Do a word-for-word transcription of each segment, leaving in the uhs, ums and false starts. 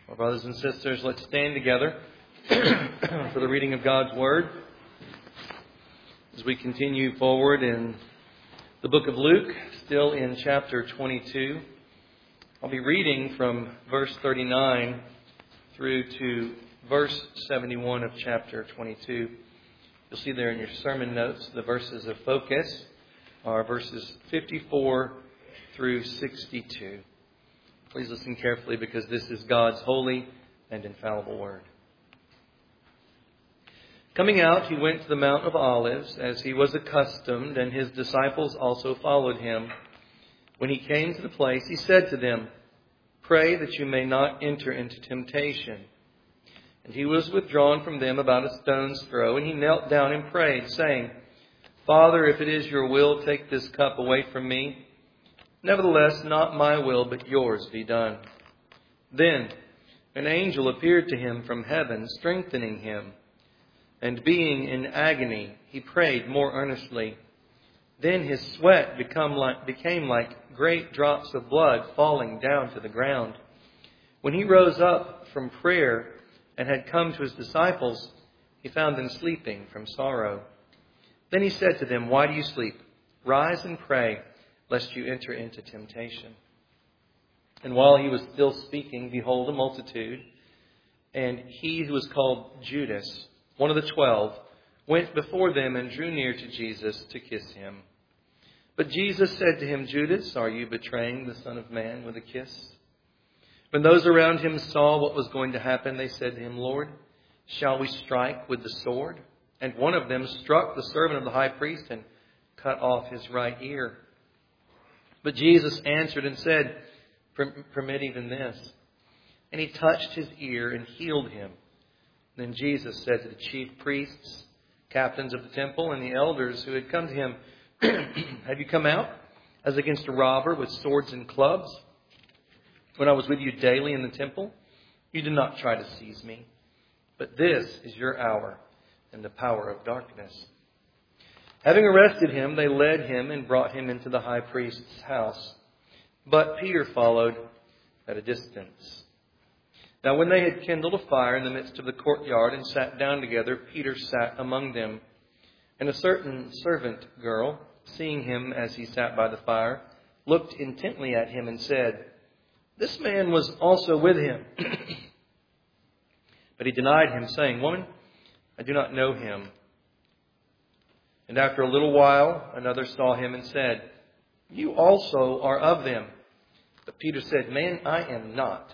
Well, brothers and sisters, let's stand together for the reading of God's Word as we continue forward in the book of Luke, still in chapter twenty-two. I'll be reading from verse thirty-nine through to verse seventy-one of chapter twenty-two. You'll see there in your sermon notes the verses of focus are verses fifty-four through sixty-two. Please listen carefully because this is God's holy and infallible word. Coming out, he went to the Mount of Olives as he was accustomed, and his disciples also followed him. When he came to the place, he said to them, "Pray that you may not enter into temptation." And he was withdrawn from them about a stone's throw, and he knelt down and prayed, saying, "Father, if it is your will, take this cup away from me. Nevertheless, not my will, but yours be done." Then an angel appeared to him from heaven, strengthening him. And being in agony, he prayed more earnestly. Then his sweat become like, became like great drops of blood falling down to the ground. When he rose up from prayer and had come to his disciples, he found them sleeping from sorrow. Then he said to them, "Why do you sleep? Rise and pray, lest you enter into temptation." And while he was still speaking, behold, a multitude, and he who was called Judas, one of the twelve, went before them and drew near to Jesus to kiss him. But Jesus said to him, "Judas, are you betraying the Son of Man with a kiss?" When those around him saw what was going to happen, they said to him, "Lord, shall we strike with the sword?" And one of them struck the servant of the high priest and cut off his right ear. But Jesus answered and said, "Permit even this." And he touched his ear and healed him. Then Jesus said to the chief priests, captains of the temple, and the elders who had come to him, "Have you come out as against a robber with swords and clubs? When I was with you daily in the temple, you did not try to seize me. But this is your hour and the power of darkness." Having arrested him, they led him and brought him into the high priest's house. But Peter followed at a distance. Now when they had kindled a fire in the midst of the courtyard and sat down together, Peter sat among them. And a certain servant girl, seeing him as he sat by the fire, looked intently at him and said, "This man was also with him." But he denied him, saying, "Woman, I do not know him." And after a little while, another saw him and said, "You also are of them." But Peter said, "Man, I am not."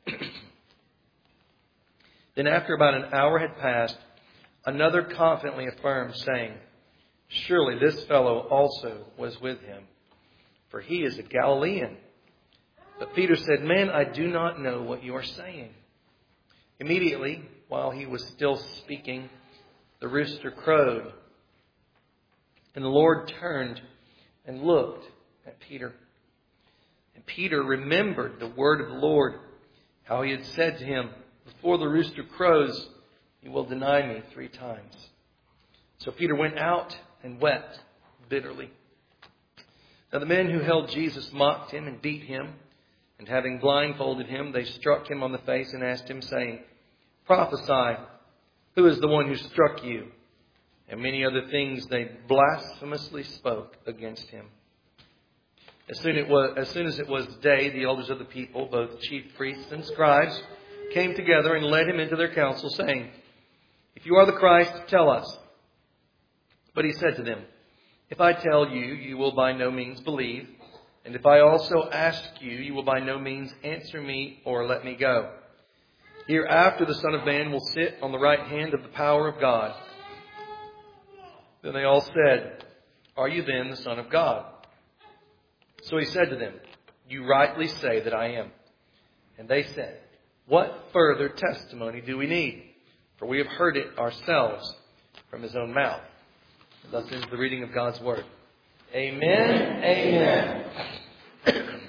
Then after about an hour had passed, another confidently affirmed, saying, "Surely this fellow also was with him, for he is a Galilean." But Peter said, "Man, I do not know what you are saying." Immediately, while he was still speaking, the rooster crowed. And the Lord turned and looked at Peter. And Peter remembered the word of the Lord, how he had said to him, "Before the rooster crows, you will deny me three times." So Peter went out and wept bitterly. Now the men who held Jesus mocked him and beat him. And having blindfolded him, they struck him on the face and asked him, saying, "Prophesy, who is the one who struck you?" And many other things they blasphemously spoke against him. As soon, it was, as soon as it was day, the elders of the people, both chief priests and scribes, came together and led him into their council, saying, "If you are the Christ, tell us." But he said to them, "If I tell you, you will by no means believe. And if I also ask you, you will by no means answer me or let me go. Hereafter the Son of Man will sit on the right hand of the power of God." Then they all said, "Are you then the Son of God?" So he said to them, "You rightly say that I am." And they said, "What further testimony do we need? For we have heard it ourselves from his own mouth." And thus ends the reading of God's word. Amen. Amen.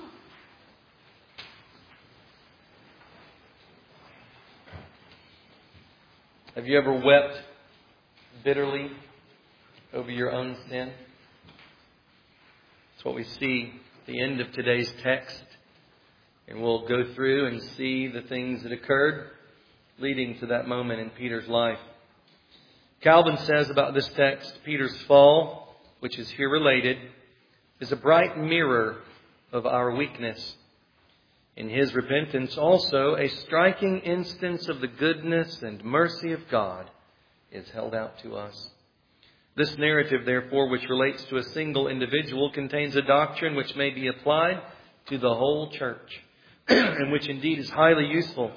Have you ever wept bitterly over your own sin? That's what we see at the end of today's text. And we'll go through and see the things that occurred leading to that moment in Peter's life. Calvin says about this text, Peter's fall, which is here related, is a bright mirror of our weakness. In his repentance also, a striking instance of the goodness and mercy of God is held out to us. This narrative, therefore, which relates to a single individual, contains a doctrine which may be applied to the whole church, and which indeed is highly useful,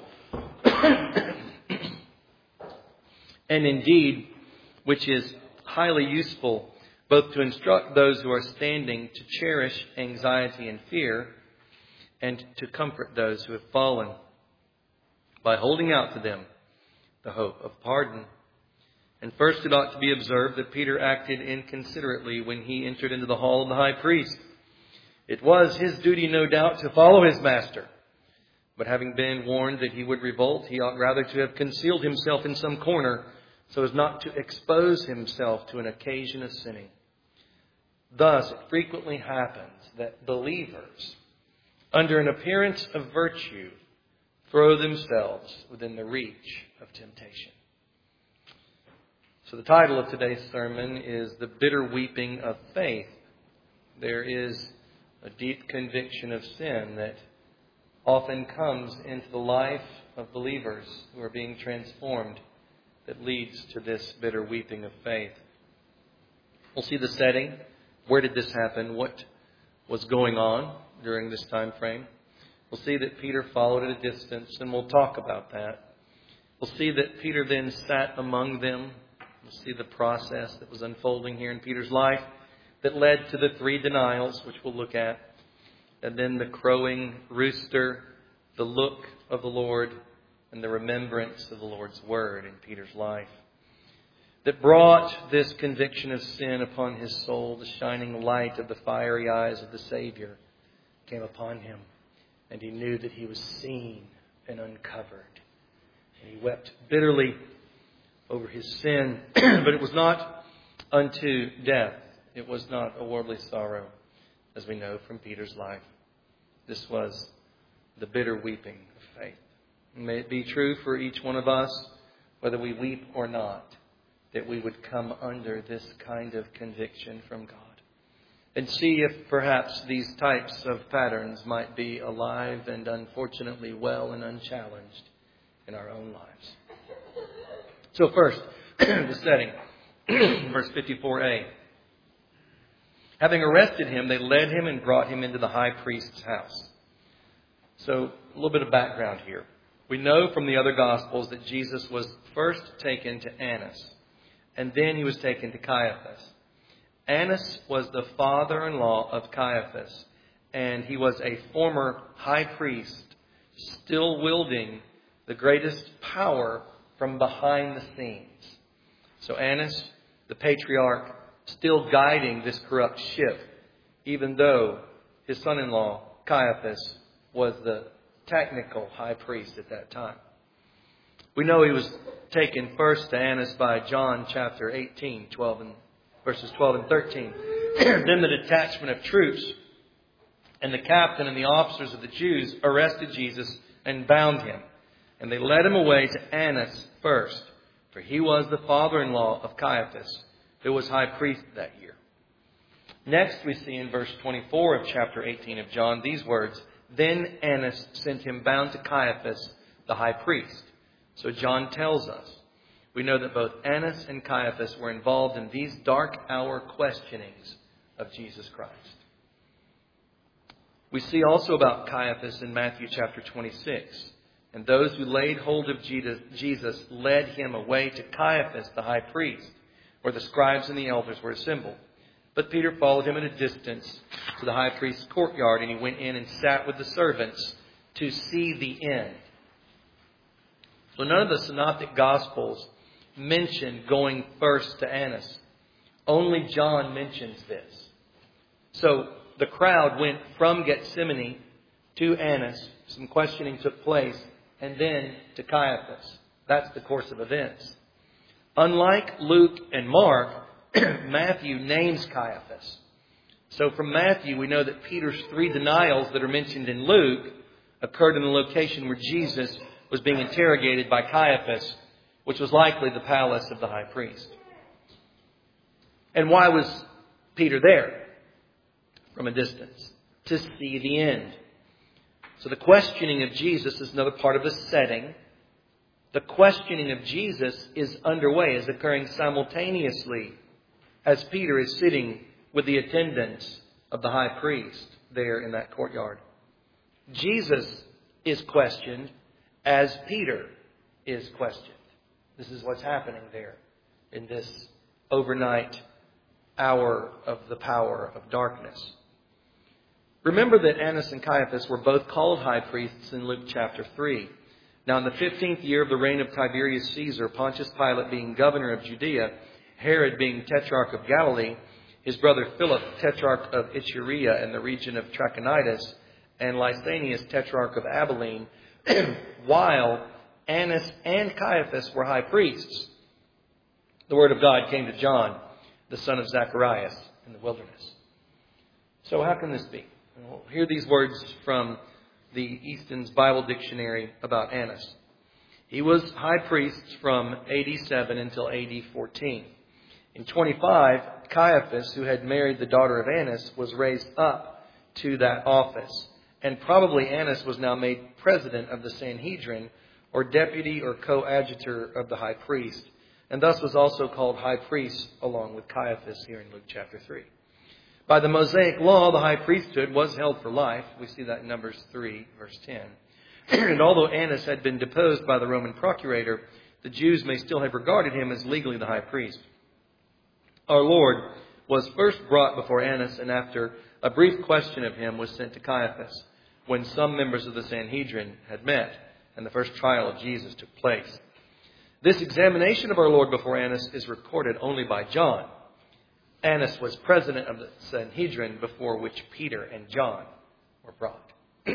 and indeed which is highly useful both to instruct those who are standing to cherish anxiety and fear, and to comfort those who have fallen by holding out to them the hope of pardon. And first it ought to be observed that Peter acted inconsiderately when he entered into the hall of the high priest. It was his duty, no doubt, to follow his master. But having been warned that he would revolt, he ought rather to have concealed himself in some corner so as not to expose himself to an occasion of sinning. Thus, it frequently happens that believers, under an appearance of virtue, throw themselves within the reach of temptation. So the title of today's sermon is The Bitter Weeping of Faith. There is a deep conviction of sin that often comes into the life of believers who are being transformed that leads to this bitter weeping of faith. We'll see the setting. Where did this happen? What was going on during this time frame? We'll see that Peter followed at a distance, and we'll talk about that. We'll see that Peter then sat among them. We'll see the process that was unfolding here in Peter's life that led to the three denials, which we'll look at. And then the crowing rooster, the look of the Lord, and the remembrance of the Lord's word in Peter's life that brought this conviction of sin upon his soul. The shining light of the fiery eyes of the Savior came upon him, and he knew that he was seen and uncovered. And he wept bitterly over his sin, but it was not unto death. It was not a worldly sorrow, as we know from Peter's life. This was the bitter weeping of faith. May it be true for each one of us, whether we weep or not, that we would come under this kind of conviction from God. And see if perhaps these types of patterns might be alive and unfortunately well and unchallenged in our own lives. So first, the setting, verse fifty-four a. Having arrested him, they led him and brought him into the high priest's house. So a little bit of background here. We know from the other Gospels that Jesus was first taken to Annas, and then he was taken to Caiaphas. Annas was the father-in-law of Caiaphas, and he was a former high priest, still wielding the greatest power from behind the scenes. So Annas, the patriarch, still guiding this corrupt ship, even though his son-in-law, Caiaphas, was the technical high priest at that time. We know he was taken first to Annas by John chapter eighteen, twelve and verses twelve and thirteen. Then the detachment of troops and the captain and the officers of the Jews arrested Jesus and bound him. And they led him away to Annas first, for he was the father-in-law of Caiaphas, who was high priest that year. Next we see in verse twenty-four of chapter eighteen of John these words, Then Annas sent him bound to Caiaphas, the high priest. So John tells us, we know that both Annas and Caiaphas were involved in these dark hour questionings of Jesus Christ. We see also about Caiaphas in Matthew chapter twenty-six. And those who laid hold of Jesus led him away to Caiaphas, the high priest, where the scribes and the elders were assembled. But Peter followed him at a distance to the high priest's courtyard, and he went in and sat with the servants to see the end. So none of the synoptic gospels mention going first to Annas. Only John mentions this. So the crowd went from Gethsemane to Annas. Some questioning took place, and then to Caiaphas. That's the course of events. Unlike Luke and Mark, Matthew names Caiaphas. So from Matthew, we know that Peter's three denials that are mentioned in Luke occurred in the location where Jesus was being interrogated by Caiaphas, which was likely the palace of the high priest. And why was Peter there from a distance? To see the end. So the questioning of Jesus is another part of the setting. The questioning of Jesus is underway, is occurring simultaneously as Peter is sitting with the attendants of the high priest there in that courtyard. Jesus is questioned as Peter is questioned. This is what's happening there in this overnight hour of the power of darkness. Remember that Annas and Caiaphas were both called high priests in Luke chapter three. Now in the fifteenth year of the reign of Tiberius Caesar, Pontius Pilate being governor of Judea, Herod being tetrarch of Galilee, his brother Philip, tetrarch of Iturea and the region of Trachonitis, and Lysanias, tetrarch of Abilene, while Annas and Caiaphas were high priests, the word of God came to John, the son of Zacharias, in the wilderness. So how can this be? We'll hear these words from the Easton's Bible Dictionary about Annas. He was high priest from A D seven until A D fourteen. In twenty-five, Caiaphas, who had married the daughter of Annas, was raised up to that office. And probably Annas was now made president of the Sanhedrin, or deputy or coadjutor of the high priest, and thus was also called high priest along with Caiaphas here in Luke chapter three. By the Mosaic law, the high priesthood was held for life. We see that in Numbers three, verse ten. And although Annas had been deposed by the Roman procurator, the Jews may still have regarded him as legally the high priest. Our Lord was first brought before Annas, and after a brief question of him was sent to Caiaphas, when some members of the Sanhedrin had met and the first trial of Jesus took place. This examination of our Lord before Annas is recorded only by John. Annas was president of the Sanhedrin, before which Peter and John were brought.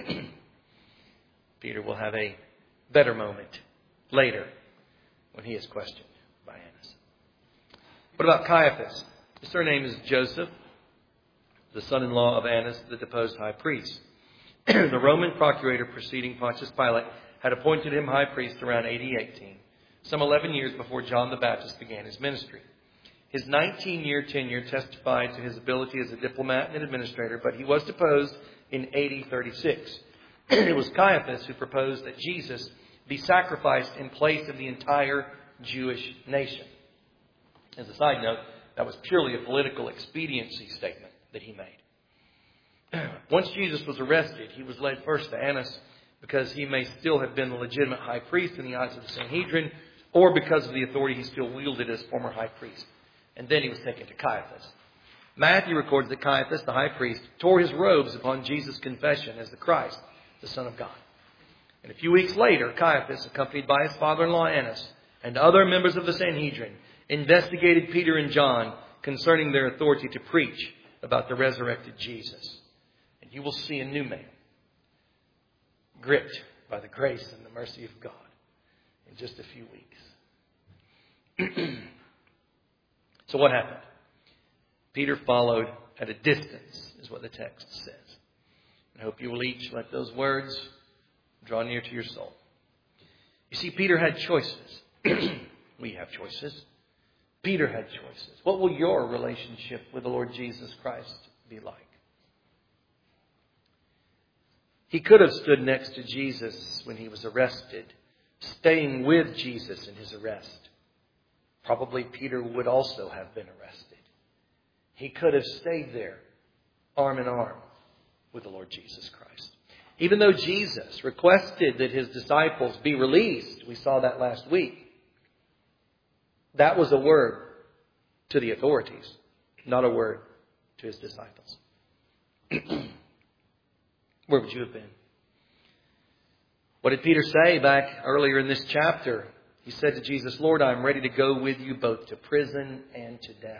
Peter will have a better moment later when he is questioned by Annas. What about Caiaphas? His surname is Joseph, the son-in-law of Annas, the deposed high priest. The Roman procurator preceding Pontius Pilate had appointed him high priest around A D eighteen, some eleven years before John the Baptist began his ministry. His nineteen-year tenure testified to his ability as a diplomat and administrator, but he was deposed in A D thirty-six. It was Caiaphas who proposed that Jesus be sacrificed in place of the entire Jewish nation. As a side note, that was purely a political expediency statement that he made. Once Jesus was arrested, he was led first to Annas because he may still have been the legitimate high priest in the eyes of the Sanhedrin, or because of the authority he still wielded as former high priest. And then he was taken to Caiaphas. Matthew records that Caiaphas, the high priest, tore his robes upon Jesus' confession as the Christ, the Son of God. And a few weeks later, Caiaphas, accompanied by his father-in-law Annas and other members of the Sanhedrin, investigated Peter and John concerning their authority to preach about the resurrected Jesus. And you will see a new man, gripped by the grace and the mercy of God, in just a few weeks. So what happened? Peter followed at a distance, is what the text says. I hope you will each let those words draw near to your soul. You see, Peter had choices. We have choices. Peter had choices. What will your relationship with the Lord Jesus Christ be like? He could have stood next to Jesus when he was arrested, staying with Jesus in his arrest. Probably Peter would also have been arrested. He could have stayed there, arm in arm, with the Lord Jesus Christ. Even though Jesus requested that his disciples be released, we saw that last week, that was a word to the authorities, not a word to his disciples. Where would you have been? What did Peter say back earlier in this chapter? He said to Jesus, Lord, I am ready to go with you both to prison and to death.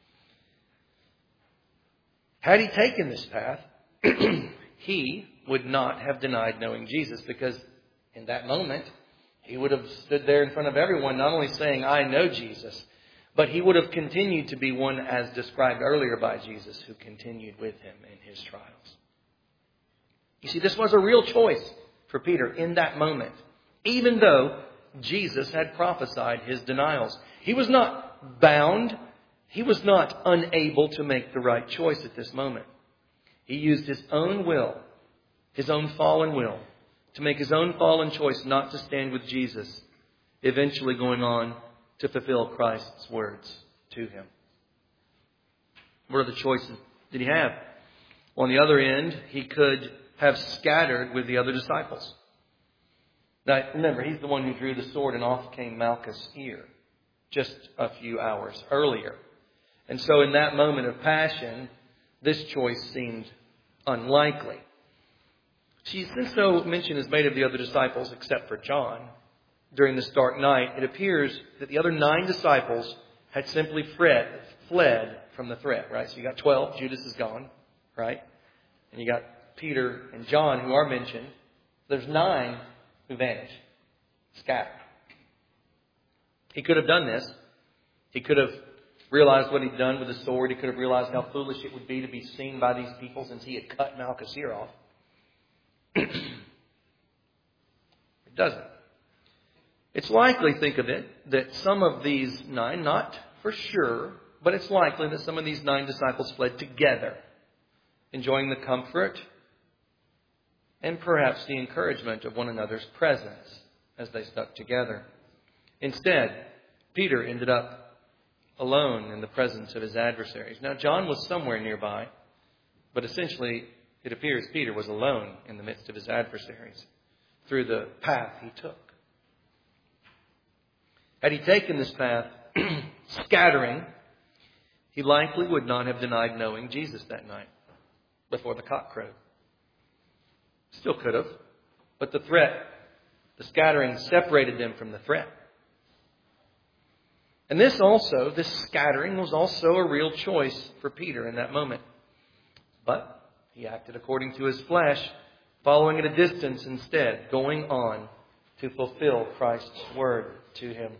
Had he taken this path, he would not have denied knowing Jesus, because in that moment, he would have stood there in front of everyone, not only saying, I know Jesus, but he would have continued to be one as described earlier by Jesus, who continued with him in his trials. You see, this was a real choice for Peter in that moment, even though Jesus had prophesied his denials. He was not bound. He was not unable to make the right choice at this moment. He used his own will, his own fallen will, to make his own fallen choice not to stand with Jesus, eventually going on to fulfill Christ's words to him. What other choices did he have? On the other end, he could have scattered with the other disciples. Now, remember, he's the one who drew the sword, and off came Malchus' ear just a few hours earlier. And so in that moment of passion, this choice seemed unlikely. See, since no mention is made of the other disciples except for John during this dark night, it appears that the other nine disciples had simply fled, fled from the threat, right? So you got twelve, Judas is gone, right? And you got Peter and John who are mentioned. There's nine who vanished, scattered. He could have done this. He could have realized what he'd done with the sword. He could have realized how foolish it would be to be seen by these people since he had cut Malchus' ear off. It doesn't. It's likely, think of it, that some of these nine, not for sure, but it's likely that some of these nine disciples fled together, enjoying the comfort and perhaps the encouragement of one another's presence as they stuck together. Instead, Peter ended up alone in the presence of his adversaries. Now, John was somewhere nearby, but essentially it appears Peter was alone in the midst of his adversaries through the path he took. Had he taken this path, scattering, he likely would not have denied knowing Jesus that night before the cock crowed. Still could have, but the threat, the scattering, separated them from the threat. And this also, this scattering was also a real choice for Peter in that moment. But he acted according to his flesh, following at a distance instead, going on to fulfill Christ's word to him.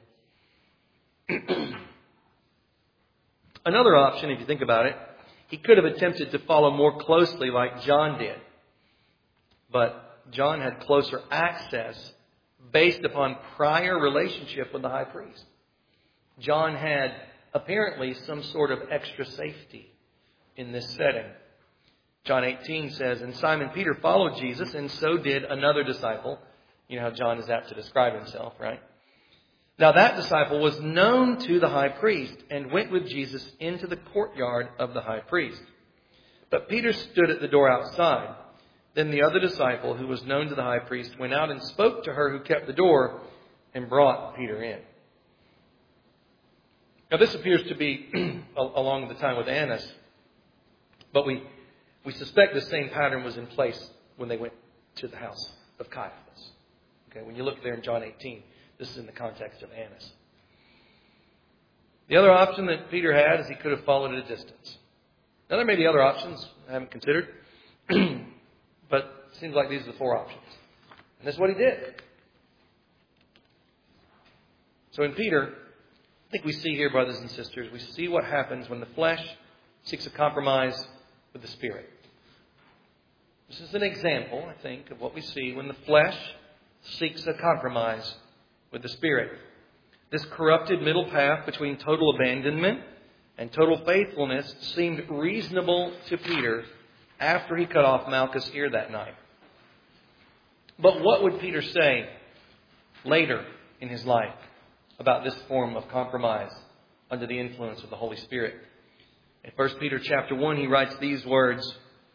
Another option, if you think about it, he could have attempted to follow more closely like John did. But John had closer access based upon prior relationship with the high priest. John had apparently some sort of extra safety in this setting. John eighteen says, "And Simon Peter followed Jesus, and so did another disciple." You know how John is apt to describe himself, right? Now that disciple was known to the high priest and went with Jesus into the courtyard of the high priest. But Peter stood at the door outside. Then the other disciple, who was known to the high priest, went out and spoke to her who kept the door and brought Peter in. Now this appears to be along the time with Annas, but we, we suspect the same pattern was in place when they went to the house of Caiaphas. Okay, when you look there in John eighteen, this is in the context of Annas. The other option that Peter had is he could have followed at a distance. Now there may be other options I haven't considered, but it seems like these are the four options. And this is what he did. So in Peter, I think we see here, brothers and sisters, we see what happens when the flesh seeks a compromise with the Spirit. This is an example, I think, of what we see when the flesh seeks a compromise with the Spirit. This corrupted middle path between total abandonment and total faithfulness seemed reasonable to Peter after he cut off Malchus' ear that night. But what would Peter say later in his life about this form of compromise under the influence of the Holy Spirit? In First Peter chapter one, he writes these words,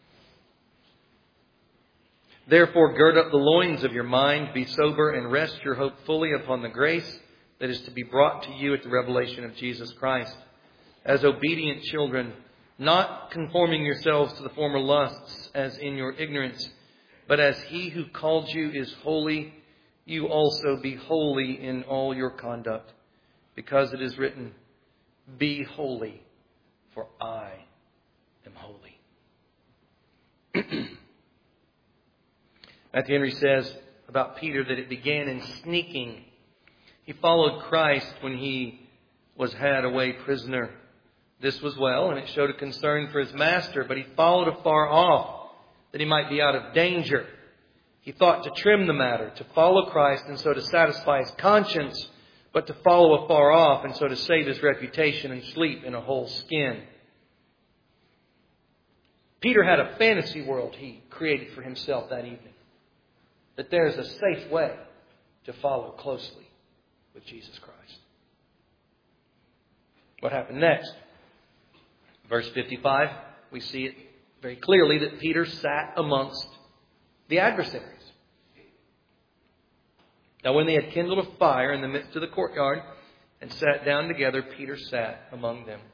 "Therefore gird up the loins of your mind, be sober, and rest your hope fully upon the grace that is to be brought to you at the revelation of Jesus Christ. As obedient children, not conforming yourselves to the former lusts as in your ignorance, but as He who called you is holy, you also be holy in all your conduct. Because it is written, be holy, for I am holy." Matthew Henry says about Peter that it began in sneaking. He followed Christ when he was had away prisoner. This was well, and it showed a concern for his master, but he followed afar off that he might be out of danger. He thought to trim the matter, to follow Christ and so to satisfy his conscience, but to follow afar off and so to save his reputation and sleep in a whole skin. Peter had a fantasy world he created for himself that evening. That there's a safe way to follow closely with Jesus Christ. What happened next? Verse fifty-five, we see it very clearly that Peter sat amongst the adversaries. Now when they had kindled a fire in the midst of the courtyard and sat down together, Peter sat among them.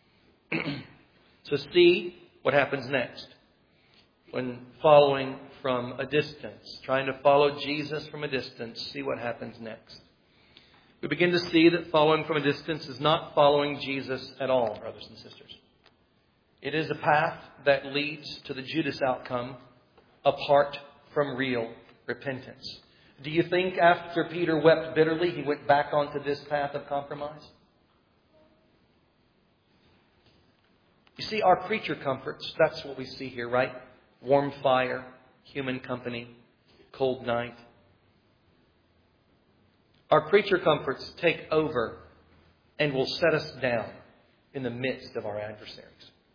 So see what happens next when following from a distance, trying to follow Jesus from a distance. See what happens next. We begin to see that following from a distance is not following Jesus at all, brothers and sisters. It is a path that leads to the Judas outcome apart from real repentance. Do you think after Peter wept bitterly, he went back onto this path of compromise? You see, our creature comforts, that's what we see here, right? Warm fire, human company, cold night. Our creature comforts take over and will set us down in the midst of our adversaries.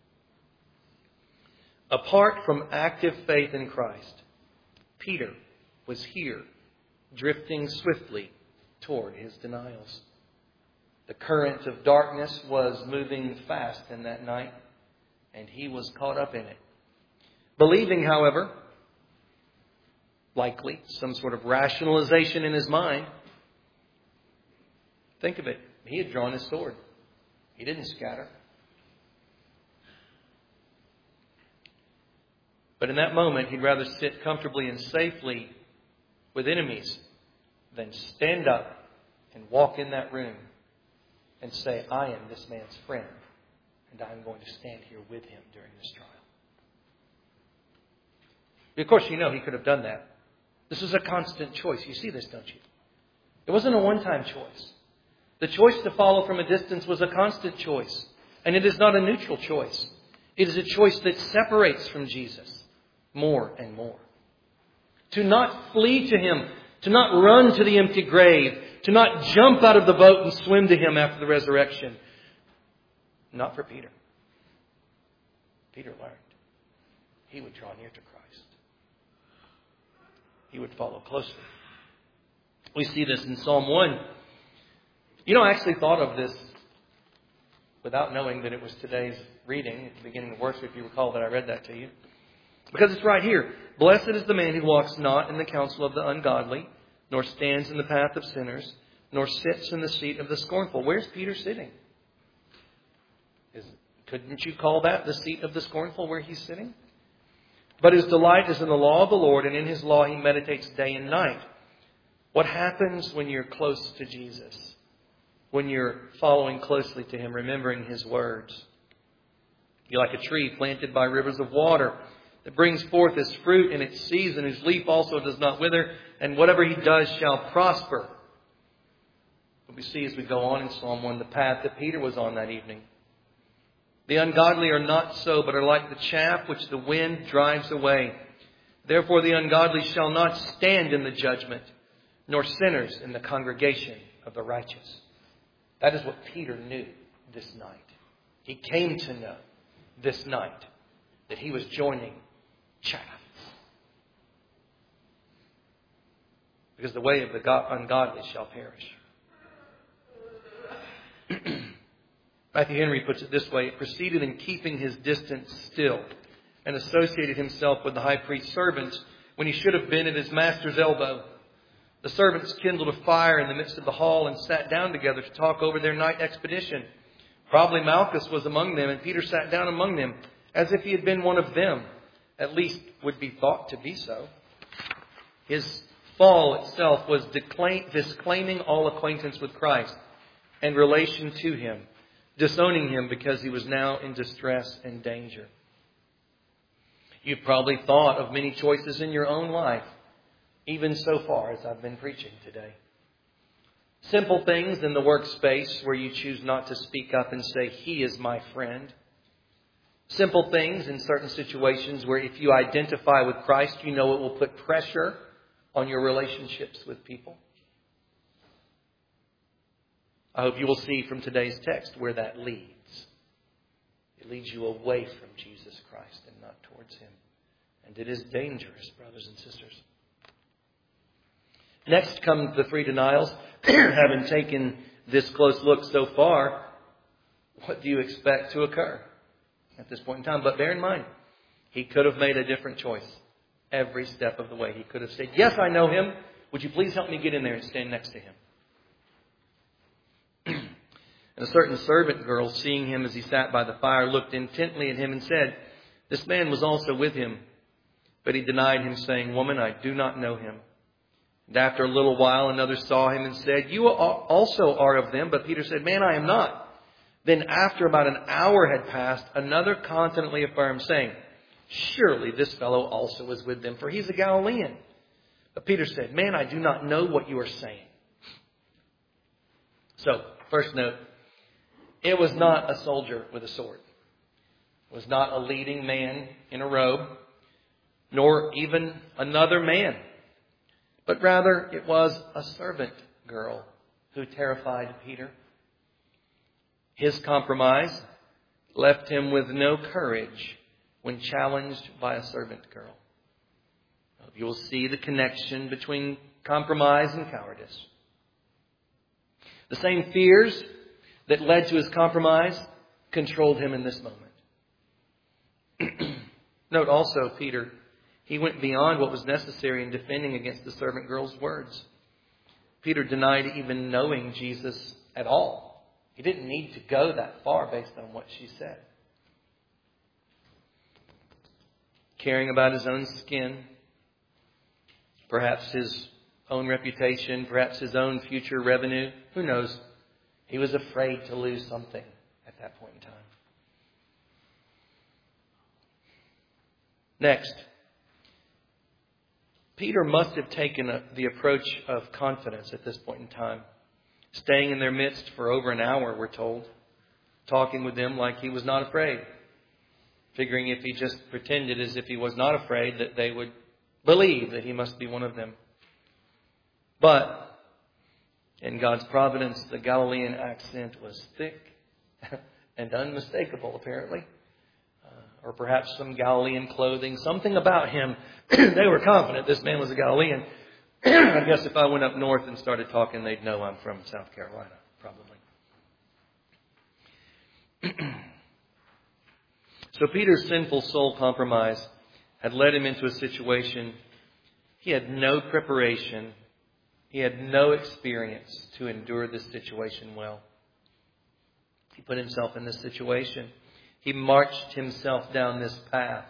Apart from active faith in Christ, Peter was here, drifting swiftly toward his denials. The current of darkness was moving fast in that night, and he was caught up in it. Believing, however, likely some sort of rationalization in his mind. Think of it. He had drawn his sword. He didn't scatter. But in that moment, he'd rather sit comfortably and safely with enemies than stand up and walk in that room and say, I am this man's friend, and I'm going to stand here with him during this trial. Of course, you know he could have done that. This is a constant choice. You see this, don't you? It wasn't a one-time choice. The choice to follow from a distance was a constant choice. And it is not a neutral choice. It is a choice that separates from Jesus more and more. To not flee to him, to not run to the empty grave, to not jump out of the boat and swim to him after the resurrection. Not for Peter. Peter learned. He would draw near to Christ. He would follow closely. We see this in Psalm one. You know, I actually thought of this without knowing that it was today's reading at the beginning of worship, if you recall that I read that to you. Because it's right here. Blessed is the man who walks not in the counsel of the ungodly, nor stands in the path of sinners, nor sits in the seat of the scornful. Where's Peter sitting? Is, couldn't you call that the seat of the scornful where he's sitting? But his delight is in the law of the Lord, and in his law he meditates day and night. What happens when you're close to Jesus? When you're following closely to him, remembering his words? You're like a tree planted by rivers of water that brings forth its fruit in its season, whose leaf also does not wither, and whatever he does shall prosper. What we see as we go on in Psalm one, the path that Peter was on that evening. The ungodly are not so, but are like the chaff which the wind drives away. Therefore the ungodly shall not stand in the judgment, nor sinners in the congregation of the righteous. That is what Peter knew this night. He came to know this night that he was joining chaff. Because the way of the ungodly shall perish. Matthew Henry puts it this way: it proceeded in keeping his distance still and associated himself with the high priest's servants when he should have been at his master's elbow. The servants kindled a fire in the midst of the hall and sat down together to talk over their night expedition. Probably Malchus was among them, and Peter sat down among them as if he had been one of them. At least would be thought to be so. His fall itself was disclaiming all acquaintance with Christ and relation to him, disowning him because he was now in distress and danger. You've probably thought of many choices in your own life, even so far as I've been preaching today. Simple things in the workspace where you choose not to speak up and say, he is my friend. Simple things in certain situations where if you identify with Christ, you know it will put pressure on your relationships with people? I hope you will see from today's text where that leads. It leads you away from Jesus Christ and not towards Him. And it is dangerous, brothers and sisters. Next come the three denials. Having taken this close look so far, what do you expect to occur at this point in time? But bear in mind, he could have made a different choice every step of the way. He could have said, yes, I know him. Would you please help me get in there and stand next to him? And a certain servant girl, seeing him as he sat by the fire, looked intently at him and said, this man was also with him. But he denied him, saying, woman, I do not know him. And after a little while, another saw him and said, you also are of them. But Peter said, man, I am not. Then after about an hour had passed, another confidently affirmed, saying, surely this fellow also was with them, for he's a Galilean. But Peter said, man, I do not know what you are saying. So, first note, it was not a soldier with a sword. It was not a leading man in a robe, nor even another man. But rather, it was a servant girl who terrified Peter. His compromise left him with no courage when challenged by a servant girl. You will see the connection between compromise and cowardice. The same fears that led to his compromise controlled him in this moment. Note also, Peter, he went beyond what was necessary in defending against the servant girl's words. Peter denied even knowing Jesus at all. He didn't need to go that far based on what she said. Caring about his own skin, perhaps his own reputation, perhaps his own future revenue. Who knows? He was afraid to lose something at that point in time. Next, Peter must have taken a, the approach of confidence at this point in time. Staying in their midst for over an hour, we're told. Talking with them like he was not afraid. Figuring if he just pretended as if he was not afraid, that they would believe that he must be one of them. But in God's providence, the Galilean accent was thick and unmistakable, apparently. Uh, or perhaps some Galilean clothing, something about him. They were confident this man was a Galilean. I guess if I went up north and started talking, they'd know I'm from South Carolina, probably. So Peter's sinful soul compromise had led him into a situation. He had no preparation. He had no experience to endure this situation well. He put himself in this situation. He marched himself down this path.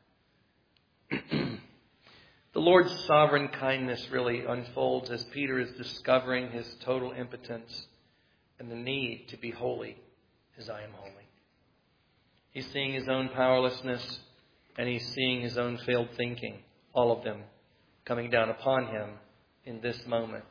The Lord's sovereign kindness really unfolds as Peter is discovering his total impotence and the need to be holy as I am holy. He's seeing his own powerlessness and he's seeing his own failed thinking, all of them coming down upon him in this moment.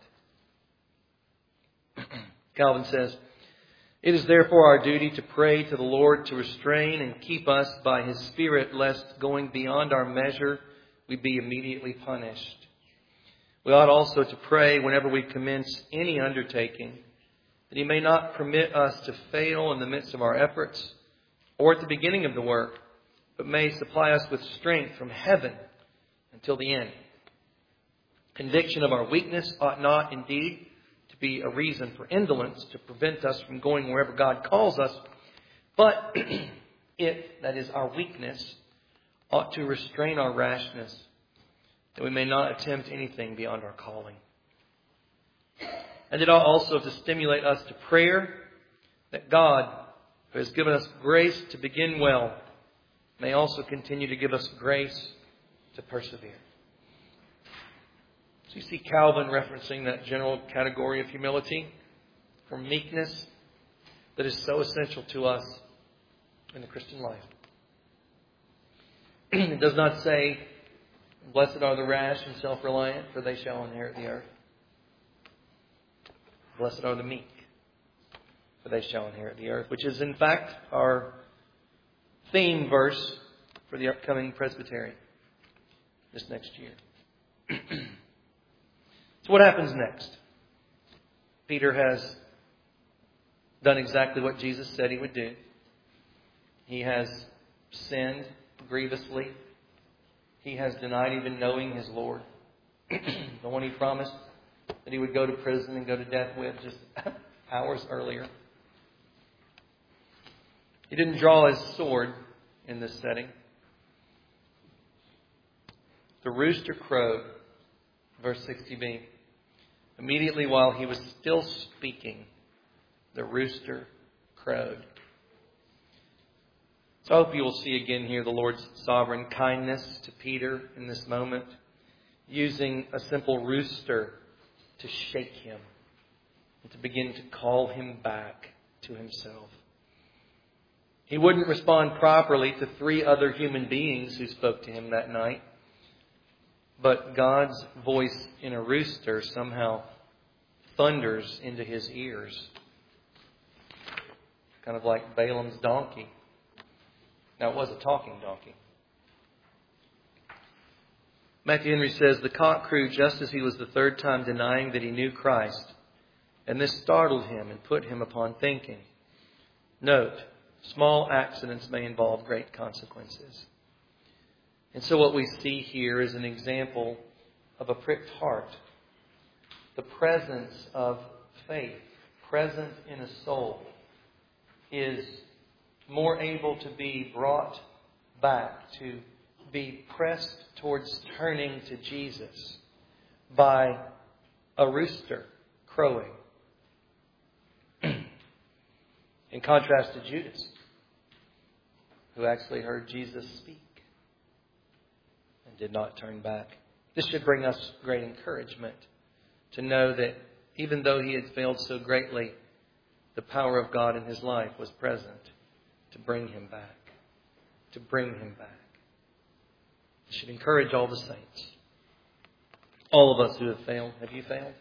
Calvin says, it is therefore our duty to pray to the Lord to restrain and keep us by His Spirit, lest going beyond our measure, we be immediately punished. We ought also to pray whenever we commence any undertaking, that He may not permit us to fail in the midst of our efforts or at the beginning of the work, but may supply us with strength from heaven until the end. Conviction of our weakness ought not indeed to be a reason for indolence to prevent us from going wherever God calls us, but it, that is our weakness, ought to restrain our rashness, that we may not attempt anything beyond our calling. And it ought also to stimulate us to prayer, that God, who has given us grace to begin well, may also continue to give us grace to persevere. So you see Calvin referencing that general category of humility or meekness that is so essential to us in the Christian life. It does not say, blessed are the rash and self-reliant, for they shall inherit the earth. Blessed are the meek, for they shall inherit the earth, which is in fact our theme verse for the upcoming presbytery this next year. So what happens next? Peter has done exactly what Jesus said he would do. He has sinned grievously. He has denied even knowing his Lord. The one he promised that he would go to prison and go to death with just hours earlier. He didn't draw his sword in this setting. The rooster crowed, verse sixty b. Immediately while he was still speaking, the rooster crowed. So I hope you will see again here the Lord's sovereign kindness to Peter in this moment, using a simple rooster to shake him and to begin to call him back to himself. He wouldn't respond properly to three other human beings who spoke to him that night. But God's voice in a rooster somehow thunders into his ears. Kind of like Balaam's donkey. Now, it was a talking donkey. Matthew Henry says, the cock crew just as he was the third time denying that he knew Christ. And this startled him and put him upon thinking. Note, small accidents may involve great consequences. And so what we see here is an example of a pricked heart. The presence of faith present in a soul is more able to be brought back, to be pressed towards turning to Jesus by a rooster crowing. In contrast to Judas, who actually heard Jesus speak and did not turn back. This should bring us great encouragement to know that even though he had failed so greatly, the power of God in his life was present to bring him back. To bring him back. It should encourage all the saints. All of us who have failed. Have you failed?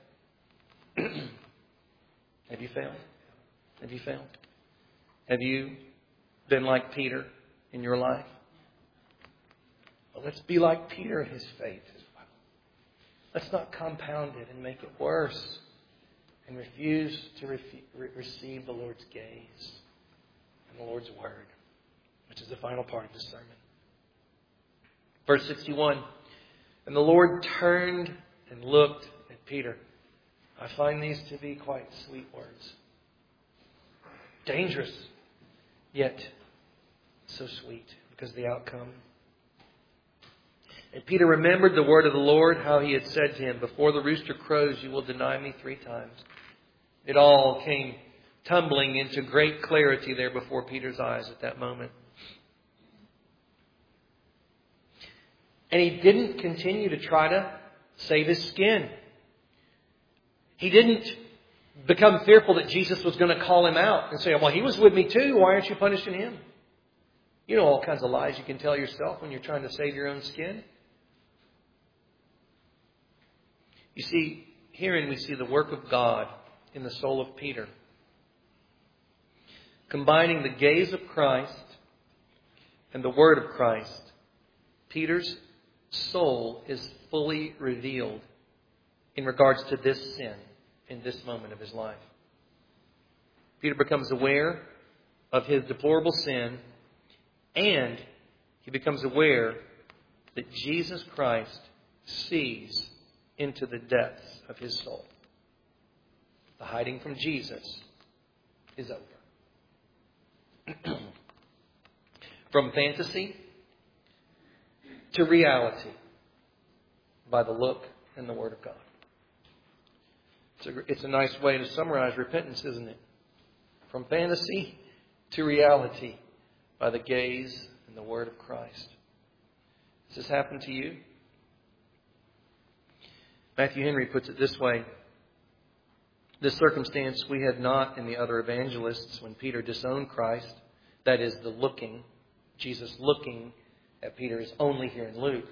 Have you failed? Have you failed? Have you been like Peter in your life? Well, let's be like Peter in his faith as well. Let's not compound it and make it worse and refuse to refu- re- receive the Lord's gaze and the Lord's word, which is the final part of this sermon. Verse sixty-one, and the Lord turned and looked at Peter. I find these to be quite sweet words. Dangerous, yet so sweet because of the outcome. And Peter remembered the word of the Lord, how he had said to him, before the rooster crows, you will deny me three times. It all came tumbling into great clarity there before Peter's eyes at that moment. And he didn't continue to try to save his skin. He didn't become fearful that Jesus was going to call him out and say, well, he was with me too. Why aren't you punishing him? You know all kinds of lies you can tell yourself when you're trying to save your own skin. You see, herein we see the work of God in the soul of Peter. Combining the gaze of Christ and the word of Christ, Peter's soul is fully revealed in regards to this sin in this moment of his life. Peter becomes aware of his deplorable sin, and he becomes aware that Jesus Christ sees into the depths of his soul. The hiding from Jesus is over. From fantasy to reality by the look and the word of God. It's a, it's a nice way to summarize repentance, isn't it? From fantasy to reality by the gaze and the word of Christ. Has this happened to you? Matthew Henry puts it this way. This circumstance we had not in the other evangelists when Peter disowned Christ. That is the looking. Jesus looking at Peter is only here in Luke.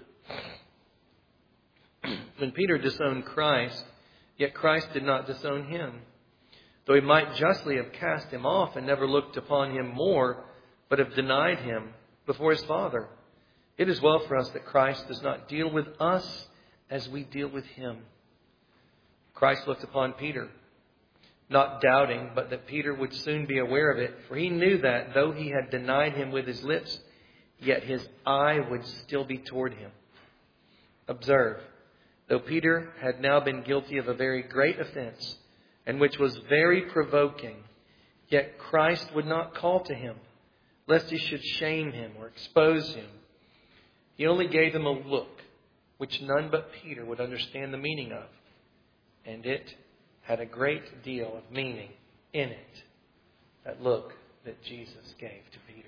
When Peter disowned Christ, yet Christ did not disown him. Though he might justly have cast him off and never looked upon him more, but have denied him before his Father. It is well for us that Christ does not deal with us as we deal with him. Christ looked upon Peter, not doubting, but that Peter would soon be aware of it. For he knew that, though he had denied him with his lips, yet his eye would still be toward him. Observe, though Peter had now been guilty of a very great offense, and which was very provoking, yet Christ would not call to him, lest he should shame him or expose him. He only gave him a look, which none but Peter would understand the meaning of. And it had a great deal of meaning in it, that look that Jesus gave to Peter.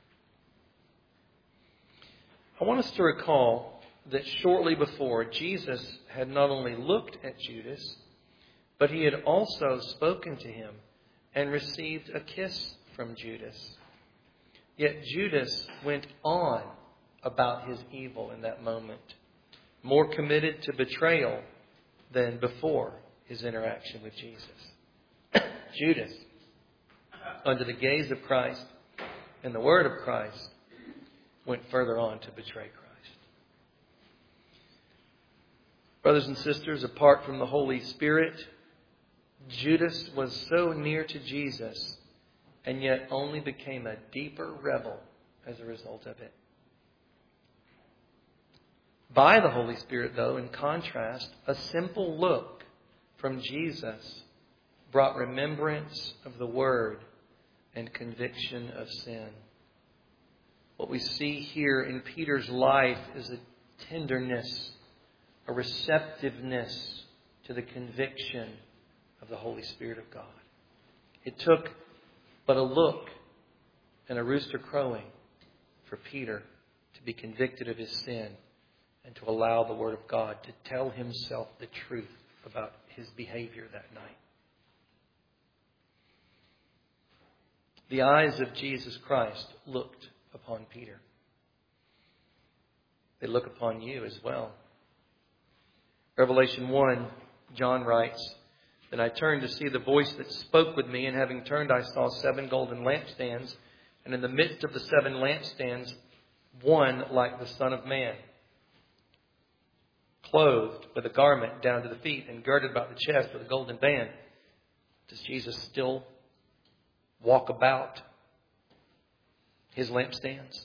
I want us to recall that shortly before, Jesus had not only looked at Judas, but he had also spoken to him and received a kiss from Judas. Yet Judas went on about his evil in that moment, more committed to betrayal than before his interaction with Jesus. Judas, under the gaze of Christ and the word of Christ, went further on to betray Christ. Brothers and sisters, apart from the Holy Spirit, Judas was so near to Jesus and yet only became a deeper rebel as a result of it. By the Holy Spirit, though, in contrast, a simple look from Jesus brought remembrance of the Word and conviction of sin. What we see here in Peter's life is a tenderness, a receptiveness to the conviction of the Holy Spirit of God. It took but a look and a rooster crowing for Peter to be convicted of his sin and to allow the Word of God to tell himself the truth about his behavior that night. The eyes of Jesus Christ looked upon Peter. They look upon you as well. Revelation one, John writes, "Then I turned to see the voice that spoke with me, and having turned I saw seven golden lampstands, and in the midst of the seven lampstands, one like the Son of Man, clothed with a garment down to the feet and girded about the chest with a golden band." Does Jesus still walk about his lampstands,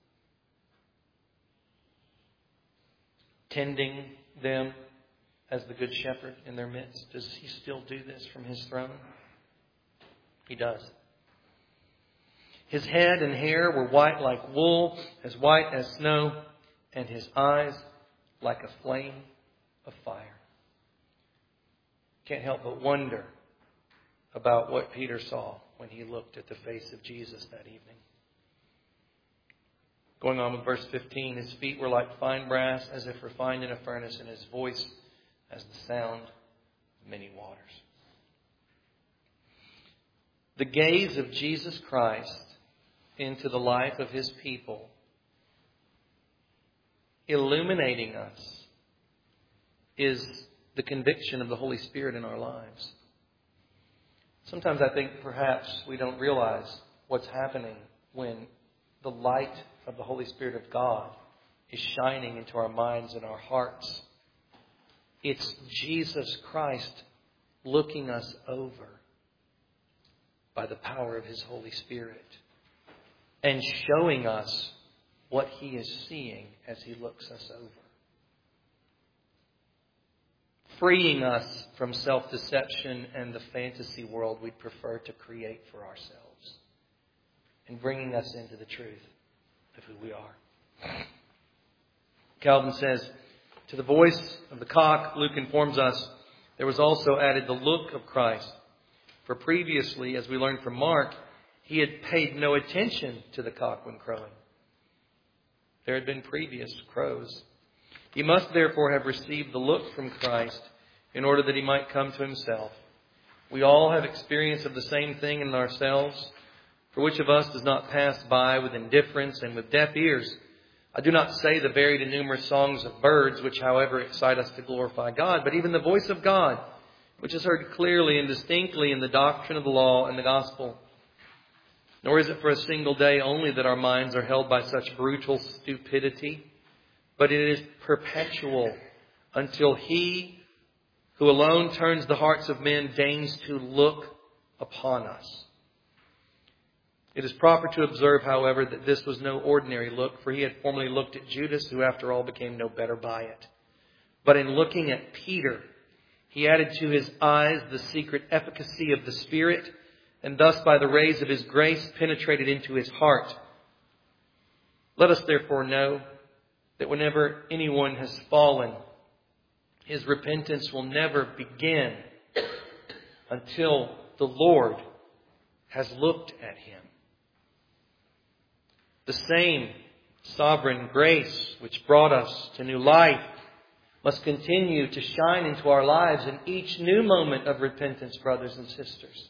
tending them as the Good Shepherd in their midst? Does he still do this from his throne? He does. His head and hair were white like wool, as white as snow, and his eyes like a flame of fire. Can't help but wonder about what Peter saw when he looked at the face of Jesus that evening. Going on with verse fifteen, his feet were like fine brass, as if refined in a furnace, and his voice as the sound of many waters. The gaze of Jesus Christ into the life of his people, illuminating us, is the conviction of the Holy Spirit in our lives. Sometimes I think perhaps we don't realize what's happening when the light of the Holy Spirit of God is shining into our minds and our hearts. It's Jesus Christ looking us over by the power of his Holy Spirit and showing us what he is seeing as he looks us over. Freeing us from self-deception and the fantasy world we'd prefer to create for ourselves, and bringing us into the truth of who we are. Calvin says, "To the voice of the cock," Luke informs us, "there was also added the look of Christ. For previously, as we learned from Mark, he had paid no attention to the cock when crowing." There had been previous crows. He must therefore have received the look from Christ in order that he might come to himself. We all have experience of the same thing in ourselves. For which of us does not pass by with indifference and with deaf ears? I do not say the varied and numerous songs of birds, which however excite us to glorify God, but even the voice of God, which is heard clearly and distinctly in the doctrine of the law and the gospel. Nor is it for a single day only that our minds are held by such brutal stupidity, but it is perpetual until he who alone turns the hearts of men, deigns to look upon us. It is proper to observe, however, that this was no ordinary look, for he had formerly looked at Judas, who after all became no better by it. But in looking at Peter, he added to his eyes the secret efficacy of the Spirit, and thus by the rays of His grace penetrated into his heart. Let us therefore know that whenever anyone has fallen, his repentance will never begin until the Lord has looked at him. The same sovereign grace which brought us to new life must continue to shine into our lives in each new moment of repentance, brothers and sisters.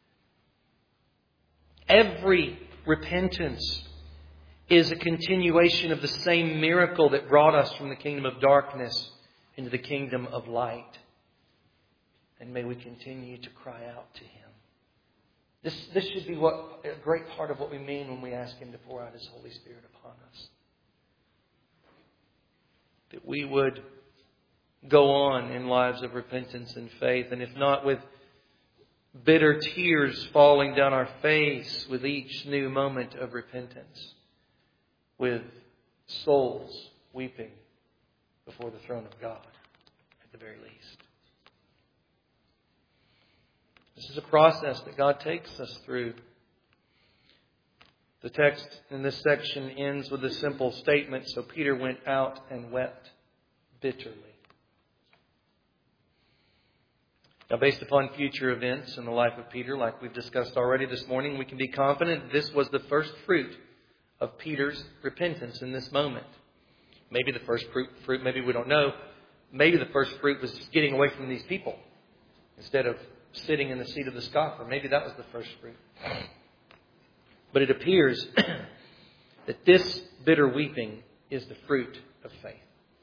Every repentance is a continuation of the same miracle that brought us from the kingdom of darkness into the kingdom of light. And may we continue to cry out to Him. This, this should be what a great part of what we mean when we ask Him to pour out His Holy Spirit upon us. That we would go on in lives of repentance and faith, and if not with bitter tears falling down our face with each new moment of repentance, with souls weeping before the throne of God, at the very least. This is a process that God takes us through. The text in this section ends with a simple statement. So Peter went out and wept bitterly. Now, based upon future events in the life of Peter, like we've discussed already this morning, we can be confident this was the first fruit of Peter's repentance in this moment. Maybe the first fruit, fruit, maybe we don't know. Maybe the first fruit was just getting away from these people instead of sitting in the seat of the scoffer. Maybe that was the first fruit. But it appears that this bitter weeping is the fruit of faith.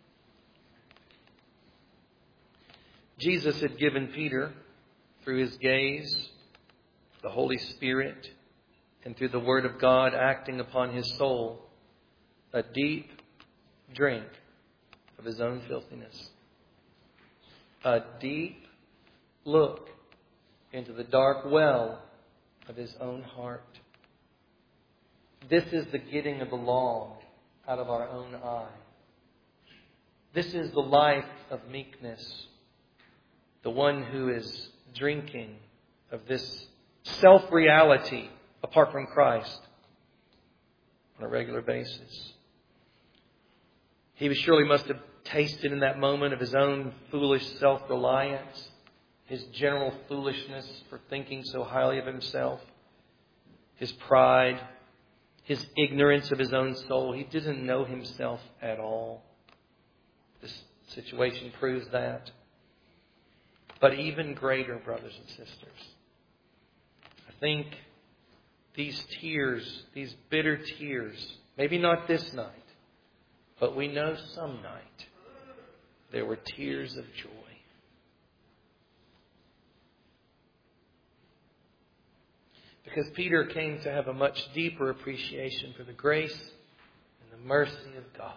Jesus had given Peter, through His gaze, the Holy Spirit, and through the Word of God acting upon his soul, a deep drink of his own filthiness. A deep look into the dark well of his own heart. This is the getting of the log out of our own eye. This is the life of meekness. The one who is drinking of this self-reality apart from Christ on a regular basis. He surely must have tasted in that moment of his own foolish self-reliance, his general foolishness for thinking so highly of himself, his pride, his ignorance of his own soul. He didn't know himself at all. This situation proves that. But even greater, brothers and sisters, I think these tears, these bitter tears, maybe not this night, but we know some night, there were tears of joy. Because Peter came to have a much deeper appreciation for the grace and the mercy of God.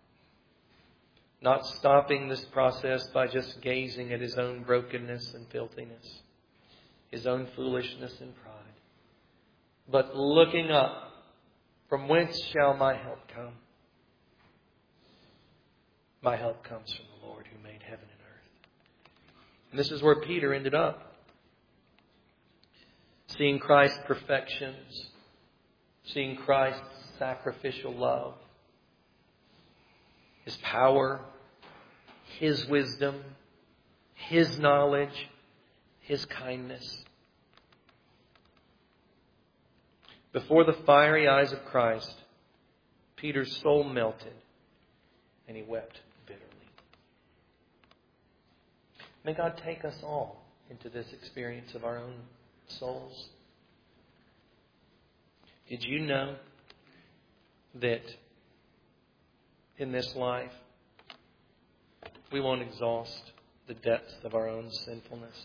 Not stopping this process by just gazing at his own brokenness and filthiness, his own foolishness and pride, but looking up, from whence shall my help come? My help comes from the Lord who made heaven and earth. And this is where Peter ended up. Seeing Christ's perfections, seeing Christ's sacrificial love, His power, His wisdom, His knowledge, His kindness. Before the fiery eyes of Christ, Peter's soul melted and he wept bitterly. May God take us all into this experience of our own souls. Did you know that in this life we won't exhaust the depths of our own sinfulness?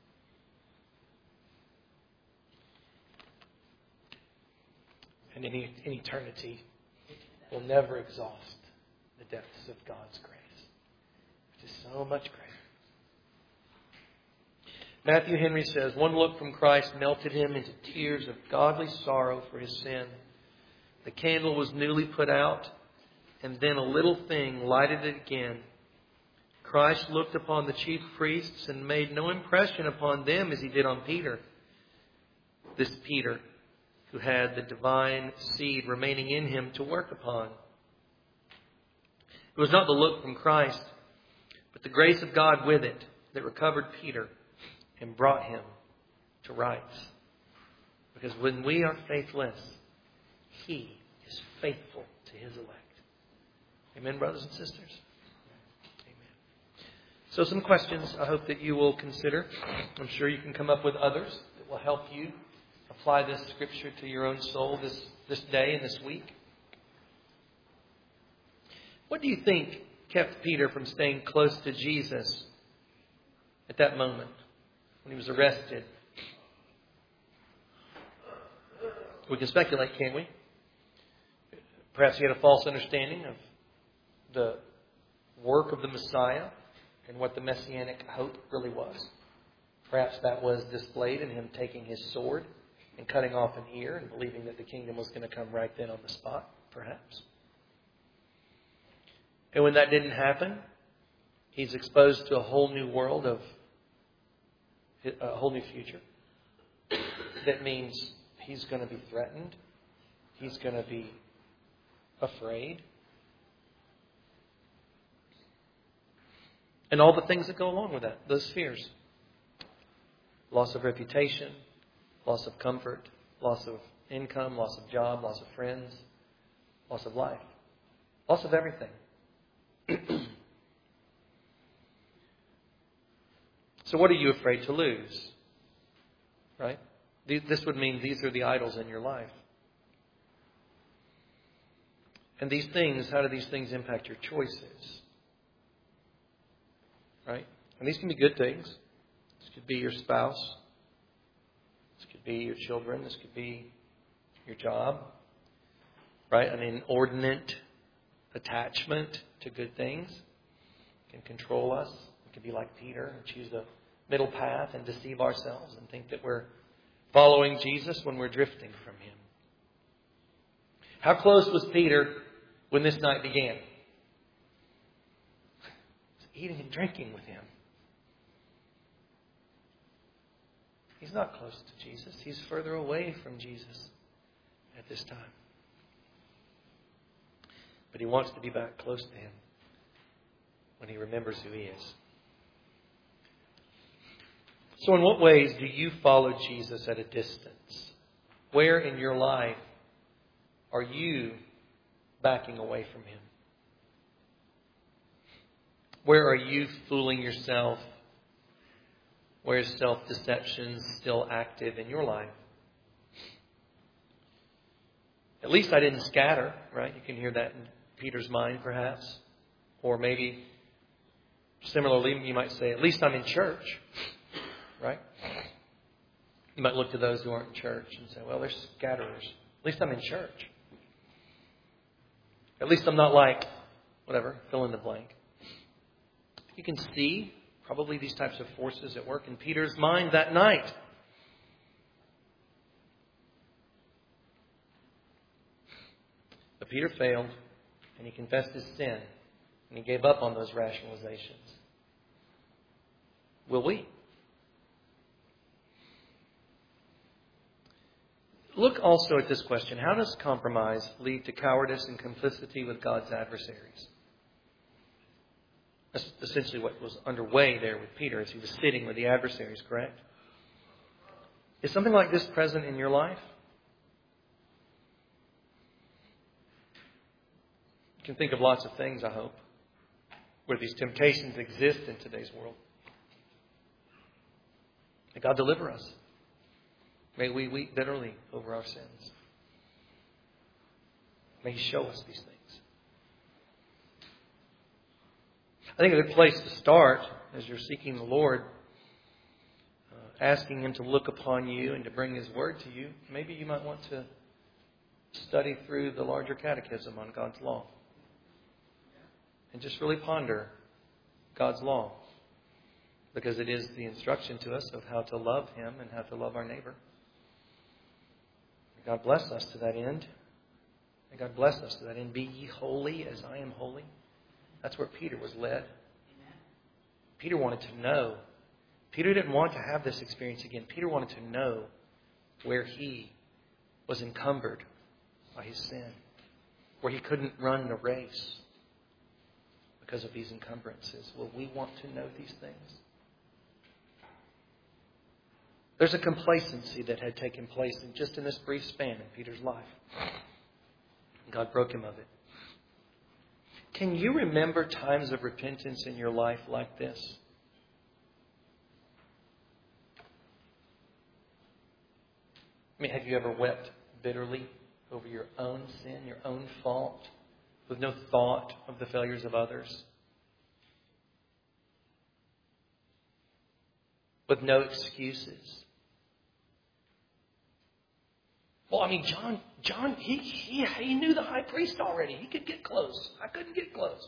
And in, in eternity, we'll never exhaust the depths of God's grace, which is so much greater. Matthew Henry says, one look from Christ melted him into tears of godly sorrow for his sin. The candle was newly put out, and then a little thing lighted it again. Christ looked upon the chief priests and made no impression upon them as he did on Peter. This Peter, who had the divine seed remaining in him to work upon. It was not the look from Christ, but the grace of God with it that recovered Peter and brought him to rights. Because when we are faithless, He is faithful to His elect. Amen, brothers and sisters? Amen. So some questions I hope that you will consider. I'm sure you can come up with others that will help you apply this scripture to your own soul this, this day and this week. What do you think kept Peter from staying close to Jesus at that moment when he was arrested? We can speculate, can't we? Perhaps he had a false understanding of the work of the Messiah and what the messianic hope really was. Perhaps that was displayed in him taking his sword and cutting off an ear and believing that the kingdom was going to come right then on the spot, perhaps. And when that didn't happen, he's exposed to a whole new world of a whole new future. That means he's going to be threatened. He's going to be afraid. And all the things that go along with that, those fears. Loss of reputation, loss of comfort, loss of income, loss of job, loss of friends, loss of life, loss of everything. So what are you afraid to lose? Right? This would mean these are the idols in your life. And these things, how do these things impact your choices? Right? And these can be good things. This could be your spouse. This could be your children. This could be your job. Right? An inordinate attachment to good things can control us. We can be like Peter and choose the middle path and deceive ourselves and think that we're following Jesus when we're drifting from Him. How close was Peter when this night began? Eating and drinking with Him. He's not close to Jesus. He's further away from Jesus at this time. But he wants to be back close to Him when he remembers who He is. So in what ways do you follow Jesus at a distance? Where in your life are you backing away from Him? Where are you fooling yourself? Where is self-deception still active in your life? At least I didn't scatter, right? You can hear that in Peter's mind, perhaps. Or maybe, similarly, you might say, at least I'm in church, right? You might look to those who aren't in church and say, well, they're scatterers. At least I'm in church. At least I'm not like, whatever, fill in the blank. You can see probably these types of forces at work in Peter's mind that night. But Peter failed, and he confessed his sin, and he gave up on those rationalizations. Will we? Look also at this question. How does compromise lead to cowardice and complicity with God's adversaries? That's essentially what was underway there with Peter as he was sitting with the adversaries, correct? Is something like this present in your life? You can think of lots of things, I hope, where these temptations exist in today's world. May God deliver us. May we weep bitterly over our sins. May He show us these things. I think a good place to start as you're seeking the Lord, uh, asking Him to look upon you and to bring His Word to you, maybe you might want to study through the larger catechism on God's law. And just really ponder God's law. because it is the instruction to us of how to love Him and how to love our neighbor. May God bless us to that end. May God bless us to that end. Be ye holy as I am holy. That's where Peter was led. Peter wanted to know. Peter didn't want to have this experience again. Peter wanted to know where he was encumbered by his sin, where he couldn't run the race because of these encumbrances. Well, we want to know these things. There's a complacency that had taken place in just in this brief span in Peter's life. God broke him of it. Can you remember times of repentance in your life like this? I mean, have you ever wept bitterly over your own sin, your own fault, with no thought of the failures of others? With no excuses? Well, I mean, John, John, he, he, he knew the high priest already. He could get close. I couldn't get close.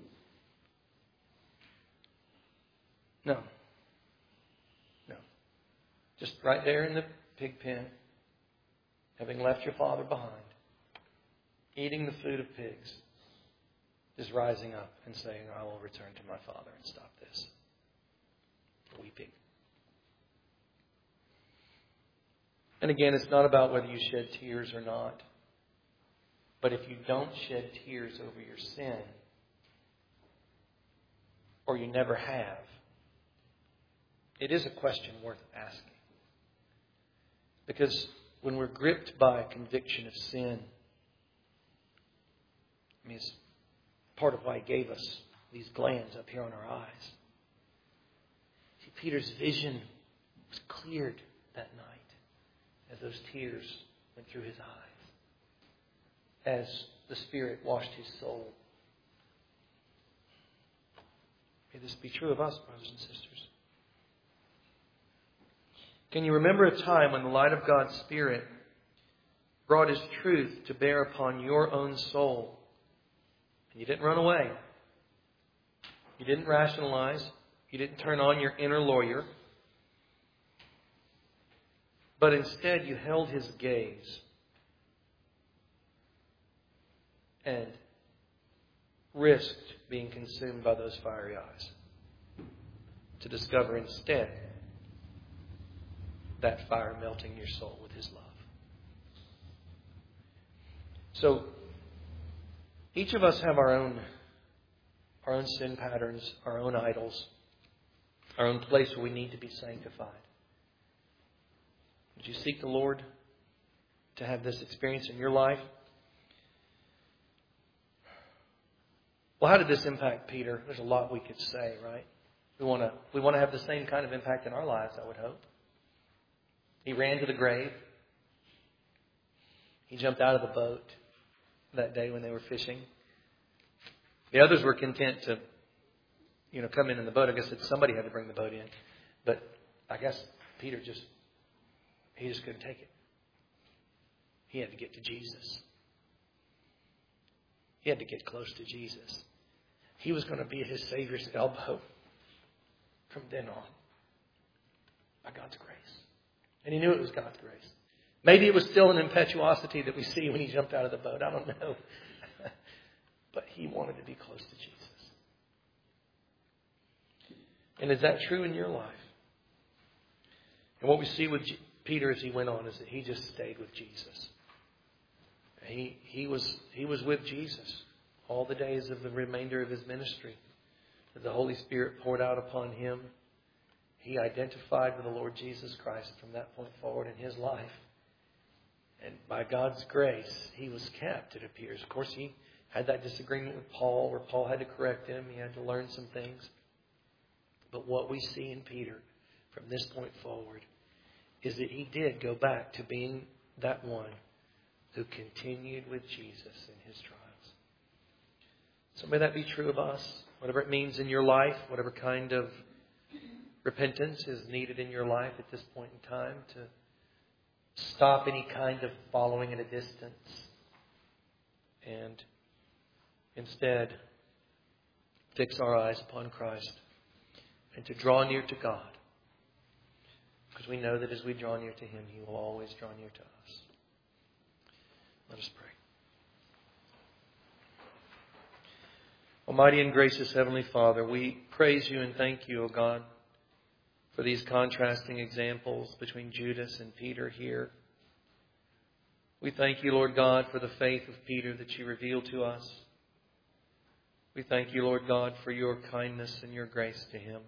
No. No. Just right there in the pig pen, having left your father behind, eating the food of pigs, just rising up and saying, I will return to my father and stop this. Weeping. And again, it's not about whether you shed tears or not. But if you don't shed tears over your sin, or you never have, it is a question worth asking. Because when we're gripped by a conviction of sin, I mean, it's part of why He gave us these glands up here on our eyes. See, Peter's vision was cleared that night as those tears went through his eyes, as the Spirit washed his soul. May this be true of us, brothers and sisters. Can you remember a time when the light of God's Spirit brought His truth to bear upon your own soul? And you didn't run away. You didn't rationalize. You didn't turn on your inner lawyer. But instead you held His gaze and risked being consumed by those fiery eyes to discover instead that fire melting your soul with His love. So each of us have our own our own sin patterns, our own idols, our own place where we need to be sanctified. Would you seek the Lord to have this experience in your life? Well, how did this impact Peter? There's a lot we could say, right? We want to we want to have the same kind of impact in our lives, I would hope. He ran to the grave. He jumped out of the boat that day when they were fishing. The others were content to, you know, come in in the boat. I guess that somebody had to bring the boat in. But I guess Peter just, he just couldn't take it. He had to get to Jesus. He had to get close to Jesus. He was going to be at His Savior's elbow from then on by God's grace. And he knew it was God's grace. Maybe it was still an impetuosity that we see when he jumped out of the boat. I don't know. But he wanted to be close to Jesus. And is that true in your life? And what we see with Peter as he went on is that he just stayed with Jesus. He, he, was, he was with Jesus all the days of the remainder of his ministry. The Holy Spirit poured out upon him. He identified with the Lord Jesus Christ from that point forward in his life. And by God's grace, he was kept, it appears. Of course, he had that disagreement with Paul, where Paul had to correct him. He had to learn some things. But what we see in Peter from this point forward is that he did go back to being that one who continued with Jesus in his trials. So may that be true of us. Whatever it means in your life, whatever kind of repentance is needed in your life at this point in time, to stop any kind of following at a distance and instead fix our eyes upon Christ and to draw near to God. Because we know that as we draw near to Him, He will always draw near to us. Let us pray. Almighty and gracious Heavenly Father, we praise You and thank You, O God, for these contrasting examples between Judas and Peter here. We thank You, Lord God, for the faith of Peter that You revealed to us. We thank You, Lord God, for Your kindness and Your grace to him.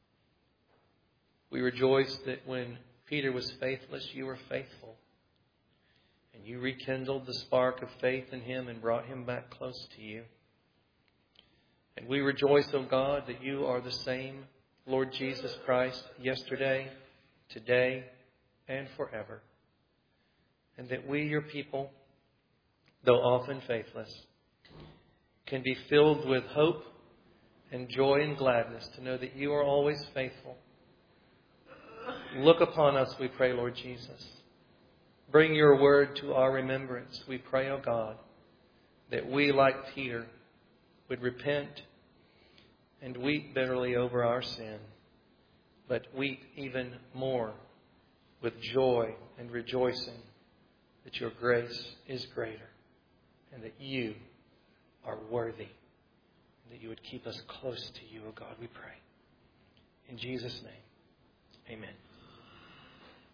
We rejoice that when Peter was faithless, You were faithful. And You rekindled the spark of faith in him and brought him back close to You. And we rejoice, O God, that You are the same Lord Jesus Christ yesterday, today, and forever. And that we, Your people, though often faithless, can be filled with hope and joy and gladness to know that You are always faithful. Look upon us, we pray, Lord Jesus. Bring Your word to our remembrance, we pray, O God, that we, like Peter, would repent and weep bitterly over our sin, but weep even more with joy and rejoicing that Your grace is greater and that You are worthy, and that You would keep us close to You, O God, we pray. In Jesus' name, amen.